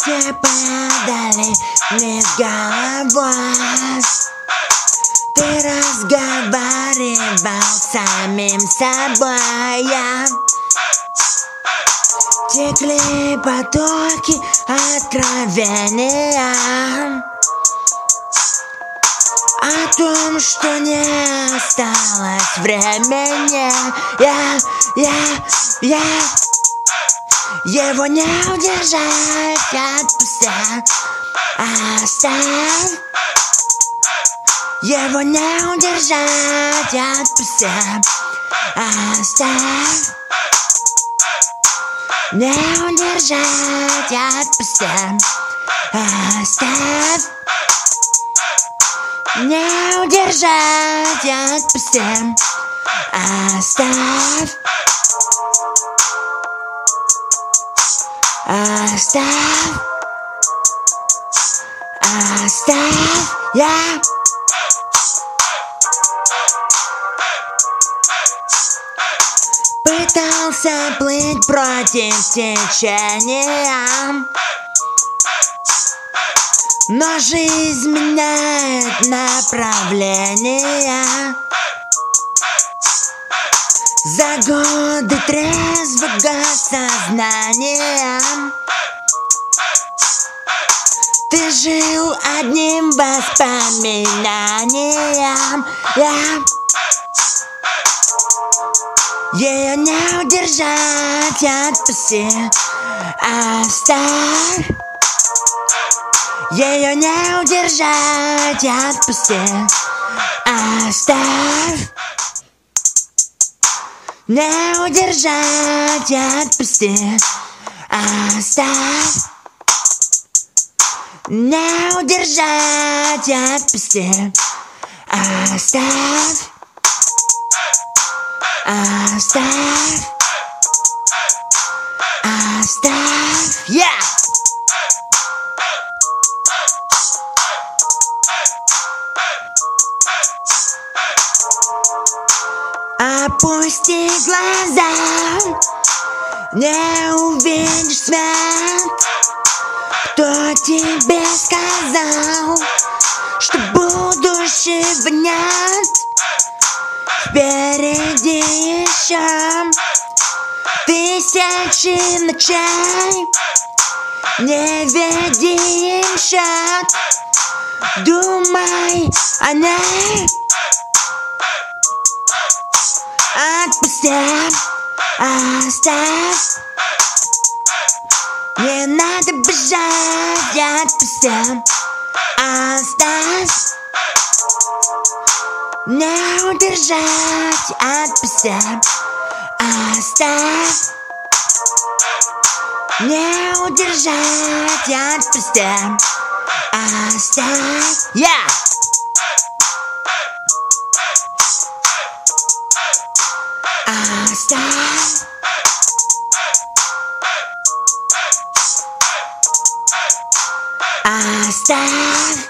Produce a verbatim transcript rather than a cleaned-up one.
Листья падали вниз головой. Ты разговаривал с самим собой. Текли потоки откровения о том, что не осталось времени. Я, я, я Его не удержать, отпусти, оставь. Его не удержать, отпусти, оставь. Не удержать, отпусти, оставь. Не удержать, отпусти, оставь. Оставь, оставь, я пытался плыть против течения, но жизнь меняет направление. За годы трезвого сознания ты жил одним воспоминанием. Я Ее не удержать, отпусти, оставь. Ее не удержать, отпусти, оставь. Не удержать, отпусти, оставь. Не удержать, отпусти, оставь. Оставь, оставь, я yeah! Опусти глаза, не увидишь свет. Кто тебе сказал, что будущего нет? Впереди еще тысячи ночей. Не веди им счет, думай о ней. Отпусти, оставь. Не надо бежать, отпусти, оставь. Не удержать, отпусти, оставь. Не удержать, отпусти, оставь. Я Оставь. Оставь.